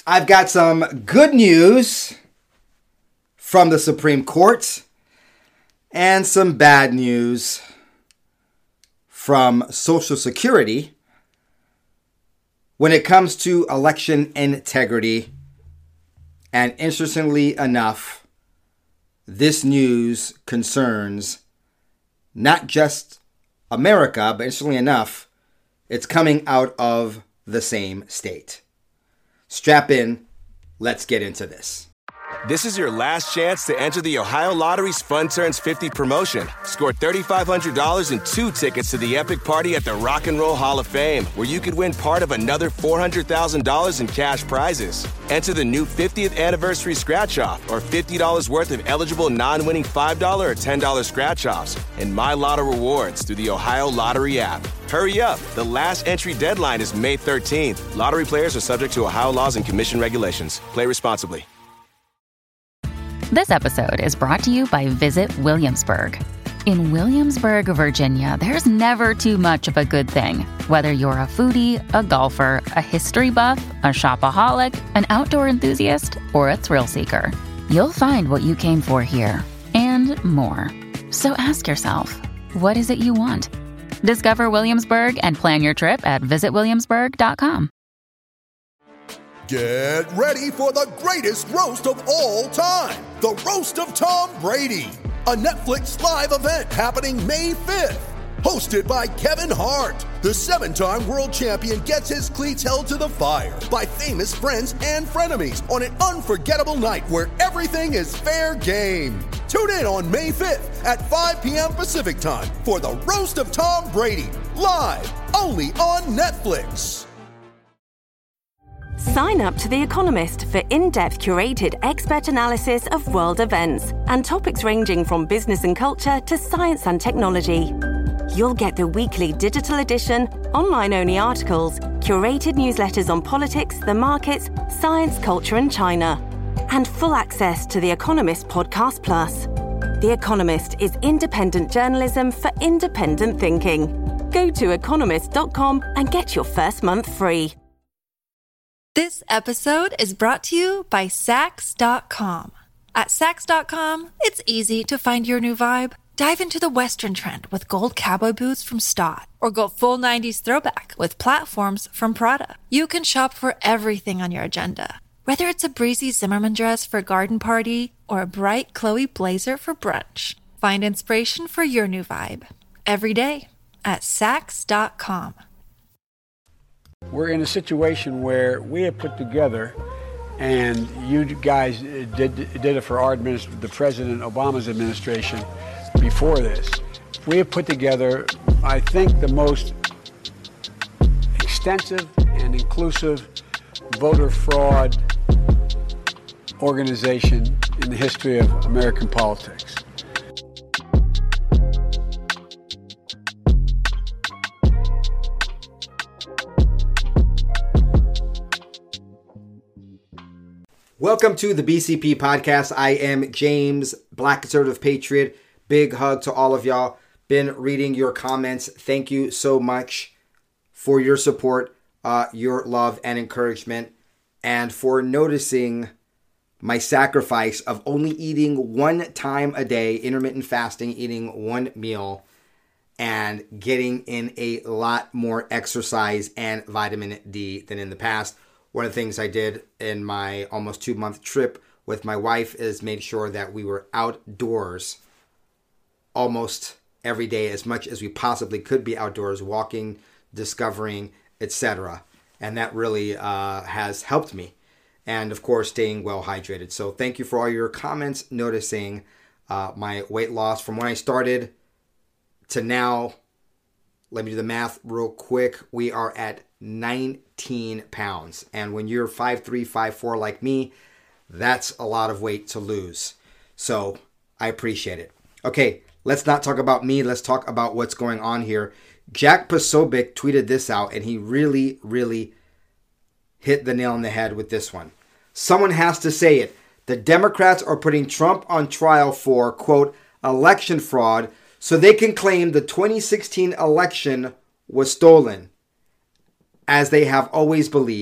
I've got some good news from the Supreme Court and some bad news from Social Security when it comes to election integrity. And interestingly enough, this news concerns not just America, but interestingly enough, it's coming out of the same state. Strap in. Let's get into this. This is your last chance to enter the Ohio Lottery's Fun Turns 50 promotion. Score $3,500 and 2 tickets to the epic party at the Rock and Roll Hall of Fame, where you could win part of another $400,000 in cash prizes. Enter the new 50th anniversary scratch-off or $50 worth of eligible non-winning $5 or $10 scratch-offs and My Lotto rewards through the Ohio Lottery app. Hurry up. The last entry deadline is May 13th. Lottery players are subject to Ohio laws and commission regulations. Play responsibly. This episode is brought to you by Visit Williamsburg. In Williamsburg, Virginia, there's never too much of a good thing. Whether you're a foodie, a golfer, a history buff, a shopaholic, an outdoor enthusiast, or a thrill seeker, you'll find what you came for here and more. So ask yourself, what is it you want? Discover Williamsburg and plan your trip at visitwilliamsburg.com. Get ready for the greatest roast of all time, the Roast of Tom Brady, a Netflix live event happening May 5th. Hosted by Kevin Hart, the 7-time world champion gets his cleats held to the fire by famous friends and frenemies on an unforgettable night where everything is fair game. Tune in on May 5th at 5 p.m. Pacific time for the Roast of Tom Brady, live only on Netflix. Sign up to The Economist for in-depth curated expert analysis of world events and topics ranging from business and culture to science and technology. You'll get the weekly digital edition, online-only articles, curated newsletters on politics, the markets, science, culture, and China, and full access to The Economist Podcast Plus. The Economist is independent journalism for independent thinking. Go to economist.com and get your first month free. This episode is brought to you by Saks.com. At Saks.com, it's easy to find your new vibe. Dive into the Western trend with gold cowboy boots from Stott, or go full 90s throwback with platforms from Prada. You can shop for everything on your agenda, whether it's a breezy Zimmermann dress for a garden party or a bright Chloe blazer for brunch. Find inspiration for your new vibe every day at Saks.com. We're in a situation where we have put together, and you guys did it for our the President Obama's administration before this. We have put together, I think, the most extensive and inclusive voter fraud organization in the history of American politics. Welcome to the BCP podcast. I am James, Black Conservative Patriot. Big hug to all of y'all. Been reading your comments. Thank you so much for your support, your love and encouragement, and for noticing my sacrifice of only eating one time a day, intermittent fasting, eating one meal, and getting in a lot more exercise and vitamin D than in the past. One of the things I did in my almost 2-month trip with my wife is made sure that we were outdoors almost every day, as much as we possibly could be outdoors, walking, discovering, etc. And that really has helped me. And of course, staying well hydrated. So thank you for all your comments, noticing my weight loss from when I started to now. Let me do the math real quick. We are at 19 pounds. And when you're 5'3", 5'4" like me, that's a lot of weight to lose. So I appreciate it. Okay, let's not talk about me. Let's talk about what's going on here. Jack Posobiec tweeted this out, and he really, really hit the nail on the head with this one. Someone has to say it. The Democrats are putting Trump on trial for, quote, election fraud so they can claim the 2016 election was stolen, as they have always believed,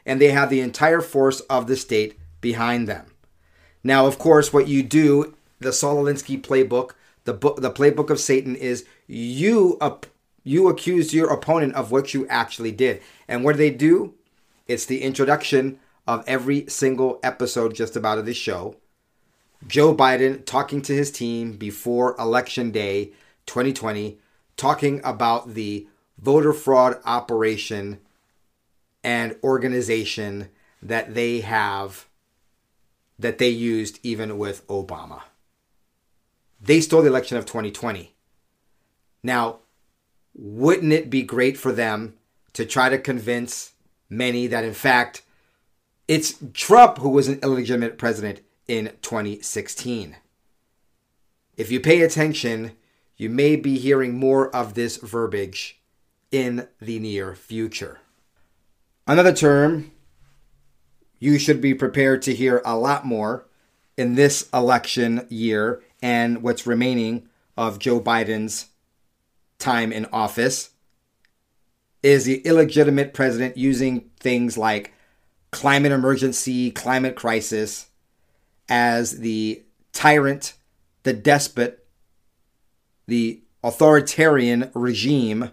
and they have the entire force of the state behind them. Now, of course, what you do, the Saul Alinsky playbook, the playbook of Satan, is you accuse your opponent of what you actually did. And what do they do? It's the introduction of every single episode just about of this show. Joe Biden talking to his team before Election Day 2020, talking about the voter fraud operation and organization that they have, that they used even with Obama. They stole the election of 2020. Now, wouldn't it be great for them to try to convince many that, in fact, it's Trump who was an illegitimate president in 2016? If you pay attention, you may be hearing more of this verbiage in the near future. Another term you should be prepared to hear a lot more in this election year and what's remaining of Joe Biden's time in office is the illegitimate president using things like climate emergency, climate crisis as the tyrant, the despot, the authoritarian regime,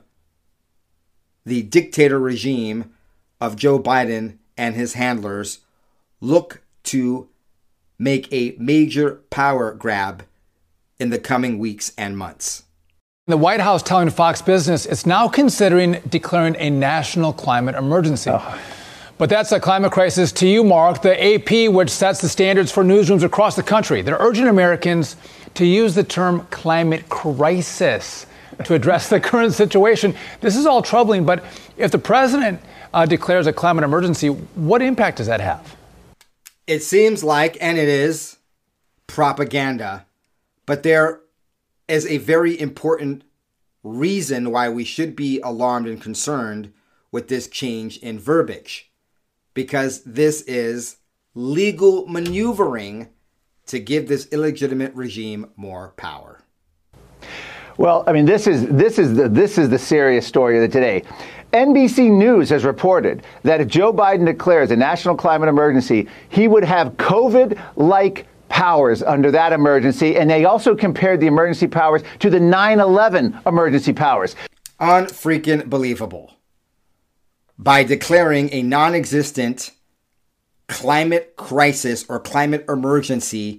the dictator regime of Joe Biden and his handlers look to make a major power grab in the coming weeks and months. The White House telling Fox Business it's now considering declaring a national climate emergency. But that's a climate crisis to you, Mark. The AP, which sets the standards for newsrooms across the country, they're urging Americans to use the term climate crisis to address the current situation. This is all troubling, but if the president declares a climate emergency, what impact does that have? It seems like, and it is, propaganda, but there is a very important reason why we should be alarmed and concerned with this change in verbiage, because this is legal maneuvering to give this illegitimate regime more power. Well, I mean, this is the serious story of the day. NBC News has reported that if Joe Biden declares a national climate emergency, he would have COVID-like powers under that emergency. And they also compared the emergency powers to the 9/11 emergency powers. Unfreaking believable. By declaring a non-existent climate crisis or climate emergency,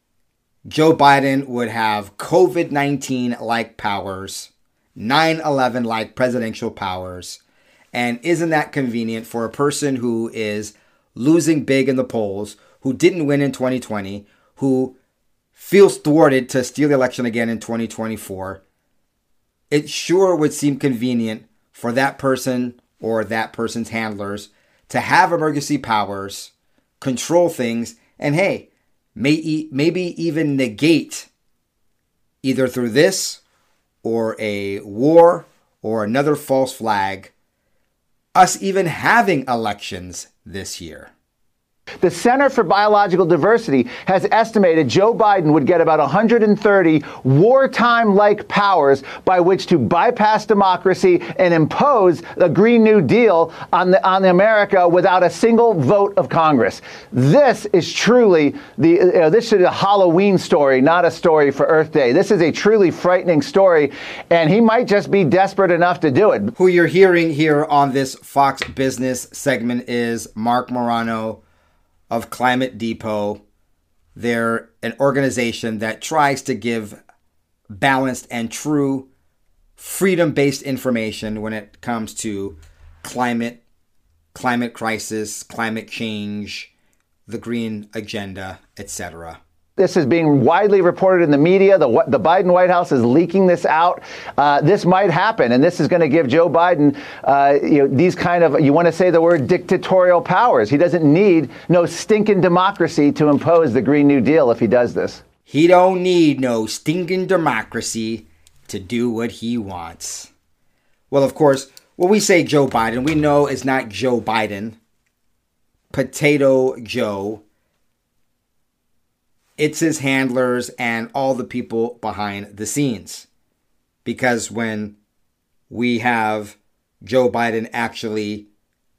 Joe Biden would have COVID-19-like powers, 9/11-like presidential powers. And isn't that convenient for a person who is losing big in the polls, who didn't win in 2020, who feels thwarted to steal the election again in 2024? It sure would seem convenient for that person or that person's handlers to have emergency powers, control things, and hey, maybe even negate, either through this or a war or another false flag, us even having elections this year. The Center for Biological Diversity has estimated Joe Biden would get about 130 wartime-like powers by which to bypass democracy and impose the Green New Deal on America without a single vote of Congress. This is truly this is a Halloween story, not a story for Earth Day. This is a truly frightening story, and he might just be desperate enough to do it. Who you're hearing here on this Fox Business segment is Mark Morano of Climate Depot. They're an organization that tries to give balanced and true freedom-based information when it comes to climate crisis, climate change, the green agenda, etc. This is being widely reported in the media. The Biden White House is leaking this out. This might happen, and this is going to give Joe Biden, these kind of, you want to say the word dictatorial powers. He doesn't need no stinking democracy to impose the Green New Deal if he does this. He don't need no stinking democracy to do what he wants. Well, of course, when we say Joe Biden, we know it's not Joe Biden, Potato Joe. It's his handlers and all the people behind the scenes. Because when we have Joe Biden actually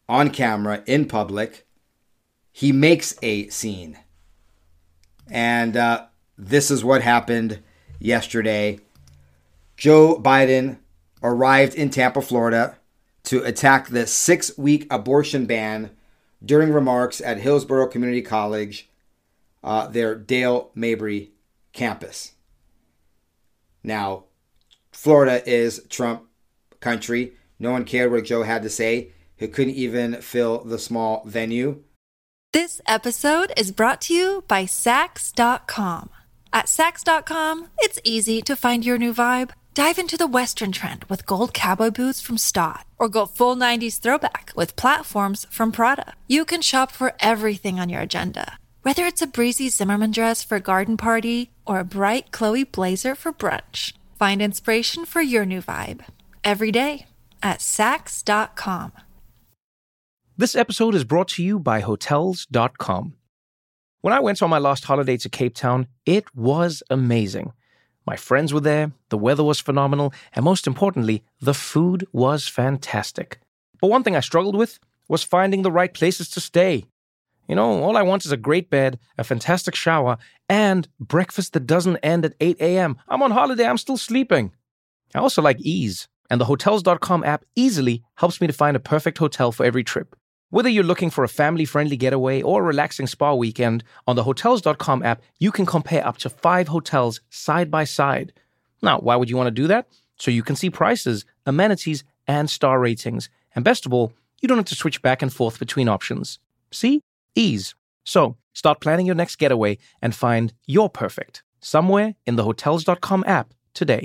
on camera in public. He makes a scene. And this is what happened yesterday. Joe Biden arrived in Tampa, Florida to attack the 6-week abortion ban during remarks at Hillsborough Community College, their Dale Mabry campus. Now, Florida is Trump country. No one cared what Joe had to say. He couldn't even fill the small venue. This episode is brought to you by Saks.com. At Saks.com, it's easy to find your new vibe. Dive into the Western trend with gold cowboy boots from Stott, or go full 90s throwback with platforms from Prada. You can shop for everything on your agenda, whether it's a breezy Zimmermann dress for a garden party or a bright Chloe blazer for brunch. Find inspiration for your new vibe every day at Saks.com. This episode is brought to you by Hotels.com. When I went on my last holiday to Cape Town, it was amazing. My friends were there, the weather was phenomenal, and most importantly, the food was fantastic. But one thing I struggled with was finding the right places to stay. You know, all I want is a great bed, a fantastic shower, and breakfast that doesn't end at 8 a.m. I'm on holiday, I'm still sleeping. I also like ease, and the Hotels.com app easily helps me to find a perfect hotel for every trip. Whether you're looking for a family-friendly getaway or a relaxing spa weekend, on the Hotels.com app, you can compare up to 5 hotels side by side. Now, why would you want to do that? So you can see prices, amenities, and star ratings. And best of all, you don't have to switch back and forth between options. See? Ease. So, start planning your next getaway and find your perfect somewhere in the Hotels.com app today.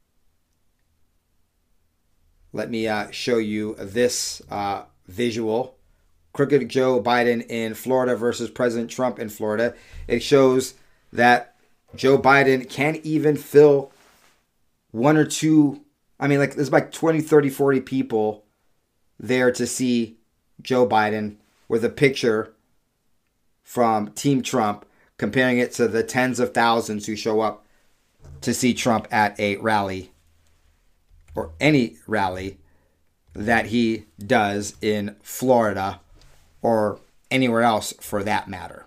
Let me show you this visual. Crooked Joe Biden in Florida versus President Trump in Florida. It shows that Joe Biden can't even fill one or two, there's like 20, 30, 40 people there to see Joe Biden, with a picture from Team Trump, comparing it to the tens of thousands who show up to see Trump at a rally, or any rally that he does in Florida or anywhere else for that matter.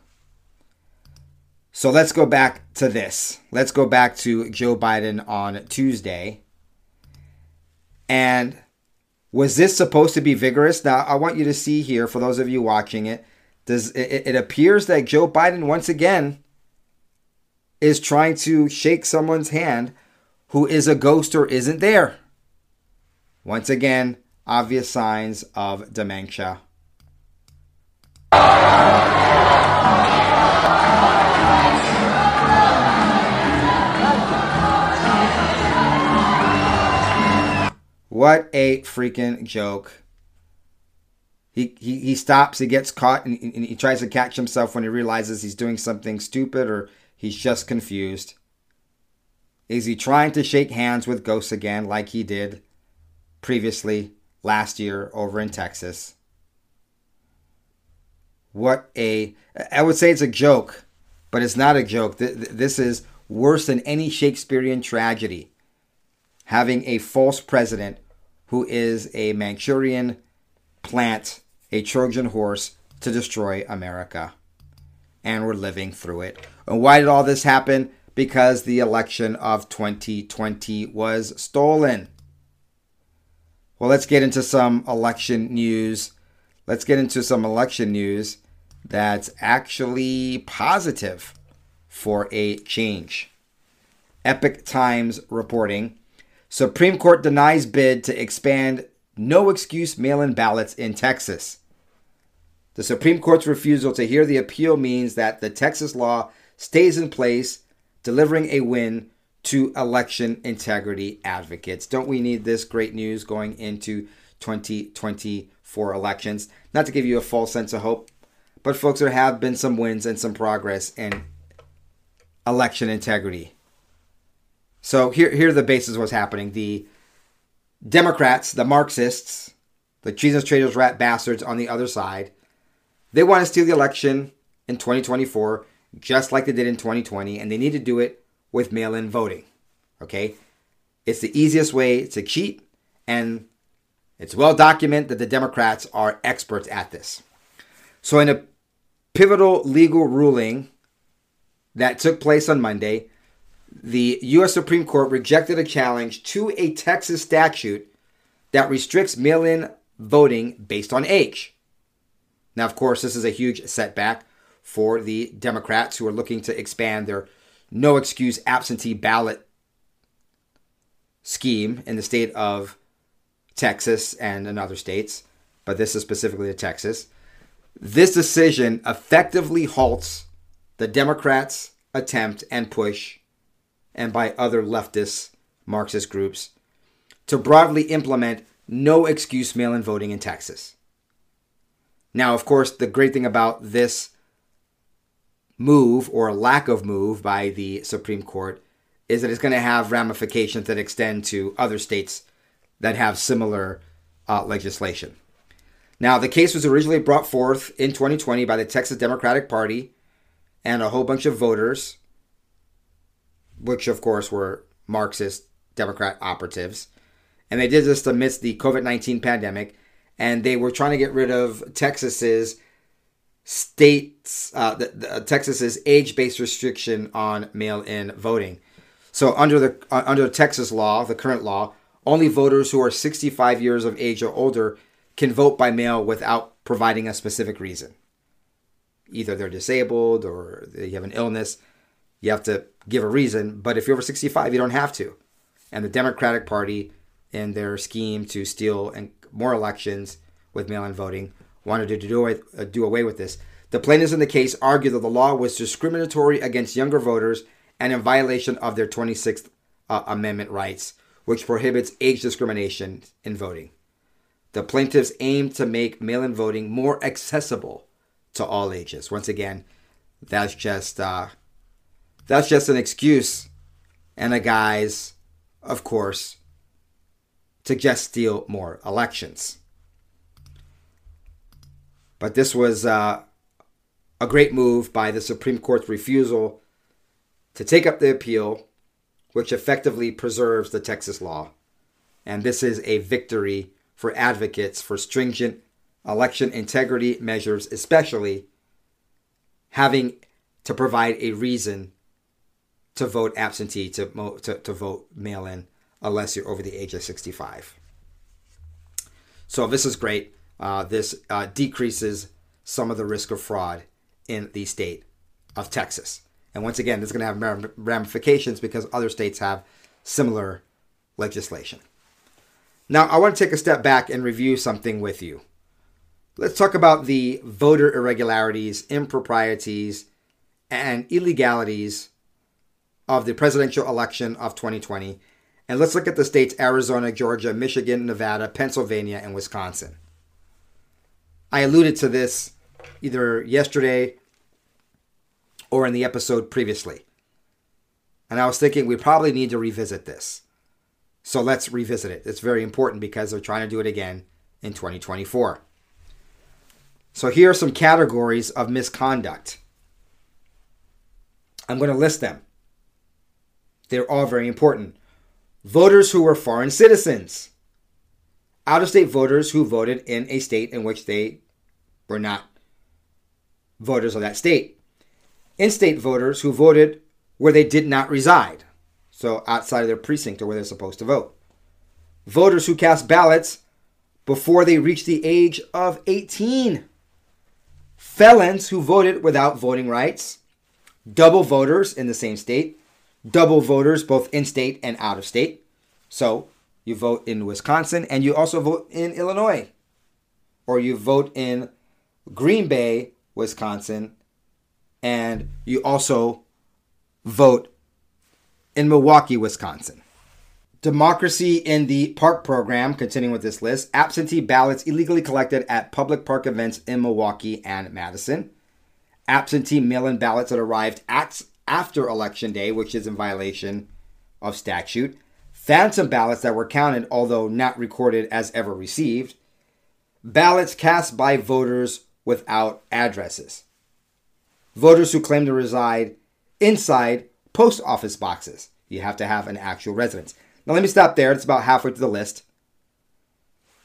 So let's go back to this. Let's go back to Joe Biden on Tuesday. And was this supposed to be vigorous? Now, I want you to see here, for those of you watching it, it appears that Joe Biden once again is trying to shake someone's hand who is a ghost or isn't there. Once again, obvious signs of dementia. What a freaking joke. He stops, he gets caught, and he tries to catch himself when he realizes he's doing something stupid or he's just confused. Is he trying to shake hands with ghosts again like he did previously last year over in Texas? I would say it's a joke, but it's not a joke. This is worse than any Shakespearean tragedy. Having a false president who is a Manchurian plant, a Trojan horse to destroy America. And we're living through it. And why did all this happen? Because the election of 2020 was stolen. Well, let's get into some election news. Let's get into some election news that's actually positive for a change. Epoch Times reporting, Supreme Court denies bid to expand no excuse mail-in ballots in Texas. The Supreme Court's refusal to hear the appeal means that the Texas law stays in place, delivering a win to election integrity advocates. Don't we need this great news going into 2024 elections? Not to give you a false sense of hope, but folks, there have been some wins and some progress in election integrity. So here are the basis of what's happening. The Democrats, the Marxists, the Jesus traders, rat bastards on the other side, they want to steal the election in 2024 just like they did in 2020, and they need to do it with mail-in voting. Okay? It's the easiest way to cheat, and It's well documented that the Democrats are experts at this. So in a pivotal legal ruling that took place on Monday, the U.S. Supreme Court rejected a challenge to a Texas statute that restricts mail-in voting based on age. Now, of course, this is a huge setback for the Democrats who are looking to expand their no-excuse absentee ballot scheme in the state of Texas and in other states, but this is specifically to Texas. This decision effectively halts the Democrats' attempt and push, and by other leftist Marxist groups, to broadly implement no-excuse mail-in voting in Texas. Now, of course, the great thing about this move or lack of move by the Supreme Court is that it's going to have ramifications that extend to other states that have similar legislation. Now, the case was originally brought forth in 2020 by the Texas Democratic Party and a whole bunch of voters, which of course were Marxist Democrat operatives. And they did this amidst the COVID-19 pandemic, and they were trying to get rid of Texas's Texas's age-based restriction on mail-in voting. So under Texas law, the current law, only voters who are 65 years of age or older can vote by mail without providing a specific reason. Either they're disabled or they have an illness. You have to give a reason. But if you're over 65, you don't have to. And the Democratic Party, in their scheme to steal more elections with mail-in voting, wanted to do away with this. The plaintiffs in the case argued that the law was discriminatory against younger voters and in violation of their 26th Amendment rights, which prohibits age discrimination in voting. The plaintiffs aimed to make mail-in voting more accessible to all ages. Once again, that's just an excuse and a guise, of course, to just steal more elections. But this was a great move by the Supreme Court's refusal to take up the appeal, which effectively preserves the Texas law. And this is a victory for advocates for stringent election integrity measures, especially having to provide a reason to vote absentee, to vote mail-in, unless you're over the age of 65. So this is great. This decreases some of the risk of fraud in the state of Texas. And once again, this is going to have ramifications because other states have similar legislation. Now, I want to take a step back and review something with you. Let's talk about the voter irregularities, improprieties, and illegalities of the presidential election of 2020. And let's look at the states Arizona, Georgia, Michigan, Nevada, Pennsylvania, and Wisconsin. I alluded to this either yesterday or in the episode previously. And I was thinking we probably need to revisit this. So let's revisit it. It's very important because they're trying to do it again in 2024. So here are some categories of misconduct. I'm going to list them. They're all very important. Voters who were foreign citizens. Out-of-state voters who voted in a state in which they were not voters of that state. In-state voters who voted where they did not reside. So outside of their precinct or where they're supposed to vote. Voters who cast ballots before they reached the age of 18. Felons who voted without voting rights. Double voters in the same state. Double voters both in-state and out-of-state. So you vote in Wisconsin and you also vote in Illinois. Or you vote in Green Bay, Wisconsin, and you also vote in Milwaukee, Wisconsin. Democracy in the Park program, continuing with this list. Absentee ballots illegally collected at public park events in Milwaukee and Madison. Absentee mail-in ballots that arrived after Election Day, which is in violation of statute. Phantom ballots that were counted, although not recorded as ever received. Ballots cast by voters without addresses. Voters who claim to reside inside post office boxes. You have to have an actual residence. Now let me stop there. It's about halfway through the list.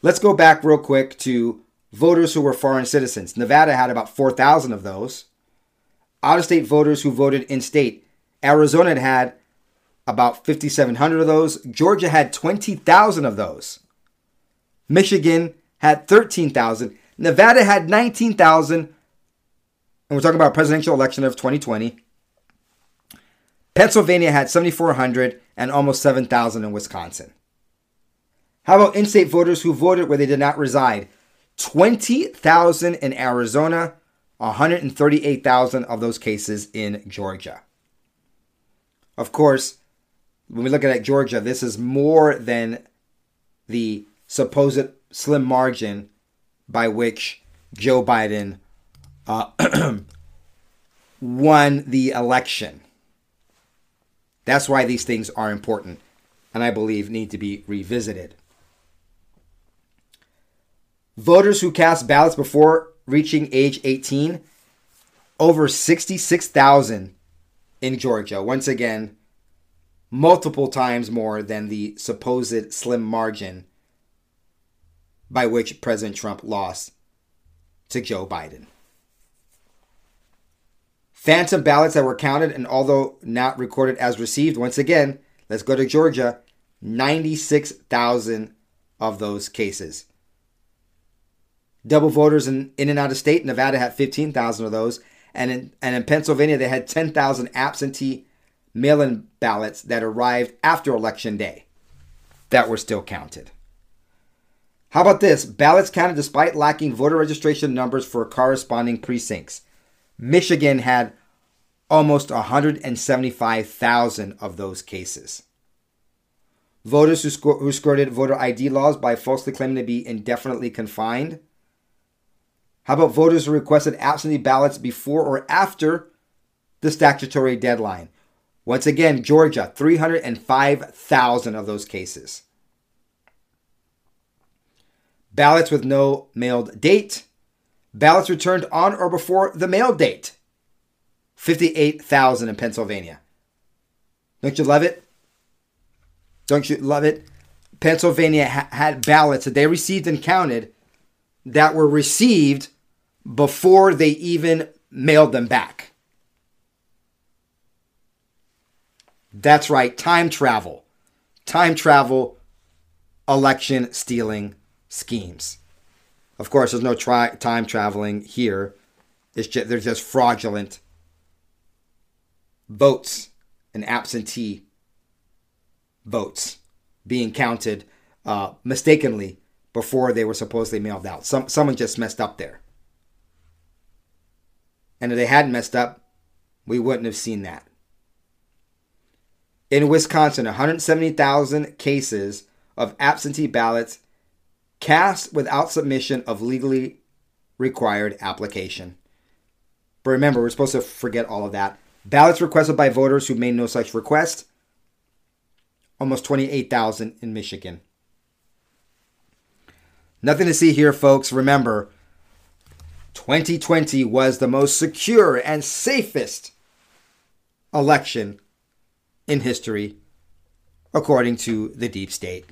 Let's go back real quick to voters who were foreign citizens. Nevada had about 4,000 of those. Out-of-state voters who voted in-state. Arizona had about 5,700 of those. Georgia had 20,000 of those. Michigan had 13,000. Nevada had 19,000. And we're talking about presidential election of 2020. Pennsylvania had 7,400 and almost 7,000 in Wisconsin. How about in-state voters who voted where they did not reside? 20,000 in Arizona, 138,000 of those cases in Georgia. Of course, when we look at Georgia, this is more than the supposed slim margin by which Joe Biden won the election. That's why these things are important and I believe need to be revisited. Voters who cast ballots before reaching age 18, over 66,000 in Georgia. Once again, multiple times more than the supposed slim margin by which President Trump lost to Joe Biden. Phantom ballots that were counted and although not recorded as received, once again, let's go to Georgia, 96,000 of those cases. Double voters in and out of state, Nevada had 15,000 of those. And in Pennsylvania, they had 10,000 absentee mail-in ballots that arrived after Election Day that were still counted. How about this? Ballots counted despite lacking voter registration numbers for corresponding precincts. Michigan had almost 175,000 of those cases. Voters who skirted voter ID laws by falsely claiming to be indefinitely confined. How about voters who requested absentee ballots before or after the statutory deadline? Once again, Georgia, 305,000 of those cases. Ballots with no mailed date. Ballots returned on or before the mail date. 58,000 in Pennsylvania. Don't you love it? Don't you love it? Pennsylvania had ballots that they received and counted that were received before they even mailed them back. That's right, time travel. Time travel, election stealing schemes. Of course, there's no time traveling here. They're just fraudulent votes and absentee votes being counted mistakenly before they were supposedly mailed out. Someone just messed up there. And if they hadn't messed up, we wouldn't have seen that. In Wisconsin, 170,000 cases of absentee ballots cast without submission of legally required application. But remember, we're supposed to forget all of that. Ballots requested by voters who made no such request, almost 28,000 in Michigan. Nothing to see here, folks. Remember, 2020 was the most secure and safest election in history, according to the deep state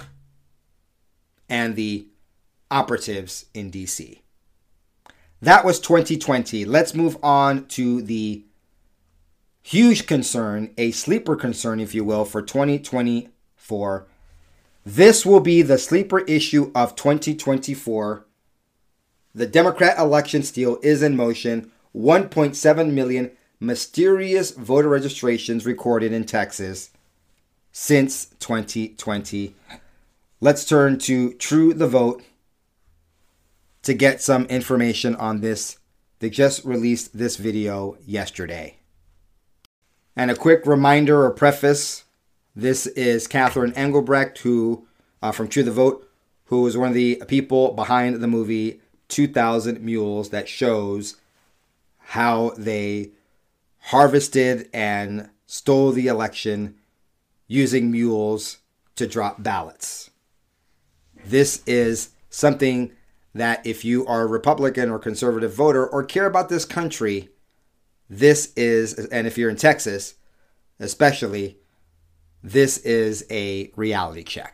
and the operatives in DC. That was 2020. Let's move on to the huge concern, a sleeper concern, if you will, for 2024. This will be the sleeper issue of 2024. The Democrat election steal is in motion. 1.7 million mysterious voter registrations recorded in Texas since 2020. Let's turn to True the Vote to get some information on this. They just released this video yesterday. And a quick reminder or preface. This is Catherine Engelbrecht, who from True the Vote, who was one of the people behind the movie 2,000 Mules that shows how they harvested and stole the election using mules to drop ballots. This is something that if you are a Republican or conservative voter or care about this country, this is, and if you're in Texas especially, this is a reality check.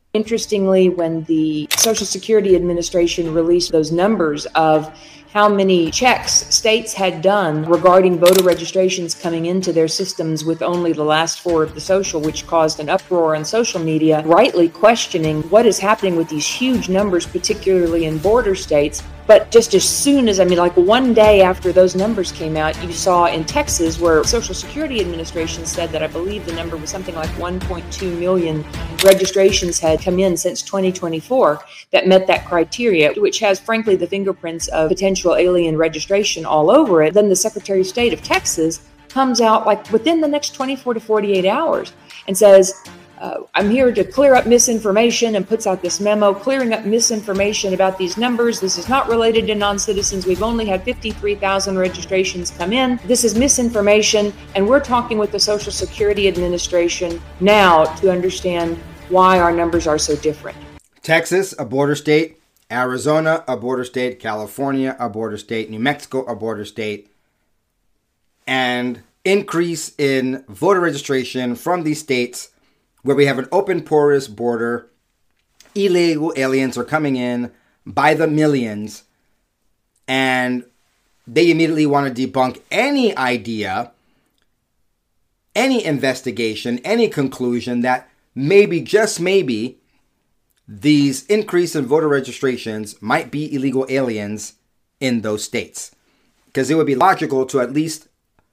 Interestingly, when the Social Security Administration released those numbers of how many checks states had done regarding voter registrations coming into their systems with only the last four of the social, which caused an uproar on social media, rightly questioning what is happening with these huge numbers, particularly in border states. But just as soon as, like one day after those numbers came out, you saw in Texas where Social Security Administration said that I believe the number was something like 1.2 million registrations had come in since 2024 that met that criteria, which has, frankly, the fingerprints of potential alien registration all over it. Then the Secretary of State of Texas comes out like within the next 24 to 48 hours and says, I'm here to clear up misinformation, and puts out this memo clearing up misinformation about these numbers. This is not related to non-citizens. We've only had 53,000 registrations come in. This is misinformation, and we're talking with the Social Security Administration now to understand why our numbers are so different. Texas, a border state. Arizona, a border state. California, a border state. New Mexico, a border state. And increase in voter registration from these states where we have an open, porous border. Illegal aliens are coming in by the millions, and they immediately want to debunk any idea, any investigation, any conclusion that maybe, just maybe, these increase in voter registrations might be illegal aliens in those states. Because it would be logical to at least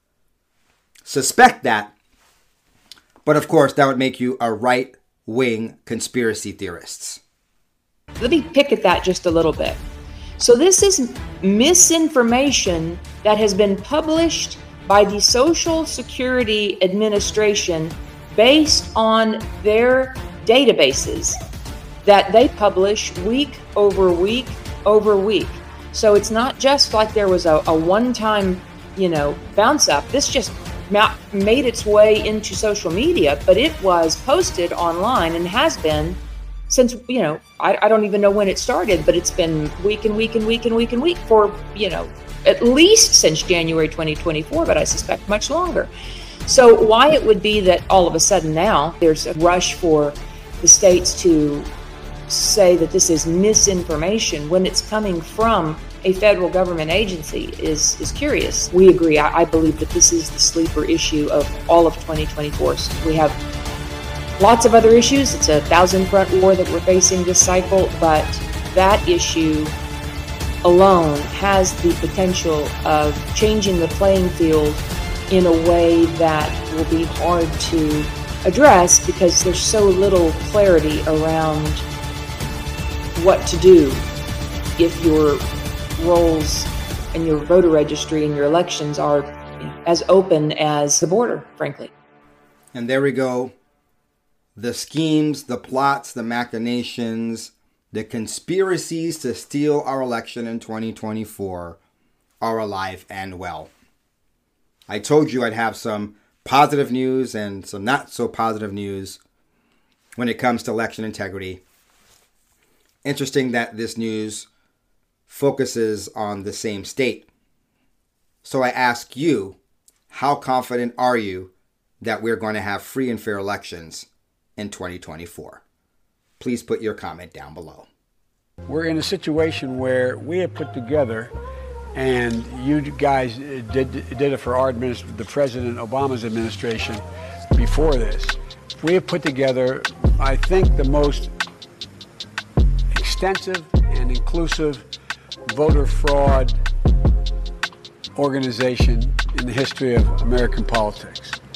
suspect that. But of course, that would make you a right-wing conspiracy theorist. Let me pick at that just a little bit. So this is misinformation that has been published by the Social Security Administration based on their databases that they publish week over week over week. So it's not just like there was a one-time, bounce up. This just made its way into social media, but it was posted online and has been since, I don't even know when it started, but it's been week and week and week and week and week for, at least since January 2024, but I suspect much longer. So why it would be that all of a sudden now there's a rush for the states to say that this is misinformation when it's coming from a federal government agency is curious. We agree. I believe that this is the sleeper issue of all of 2024. So we have lots of other issues. It's a 1,000-front war that we're facing this cycle, but that issue alone has the potential of changing the playing field in a way that will be hard to address because there's so little clarity around what to do if your rolls and your voter registry and your elections are as open as the border, frankly. And there we go. The schemes, the plots, the machinations, the conspiracies to steal our election in 2024 are alive and well. I told you I'd have some positive news and some not so positive news when it comes to election integrity. Interesting that this news focuses on the same state. So I ask you, how confident are you that we're going to have free and fair elections in 2024? Please put your comment down below. We're in a situation where we have put together, and you guys did it for our the President Obama's administration before this. We have put together, I think, the most extensive and inclusive voter fraud organization in the history of American politics.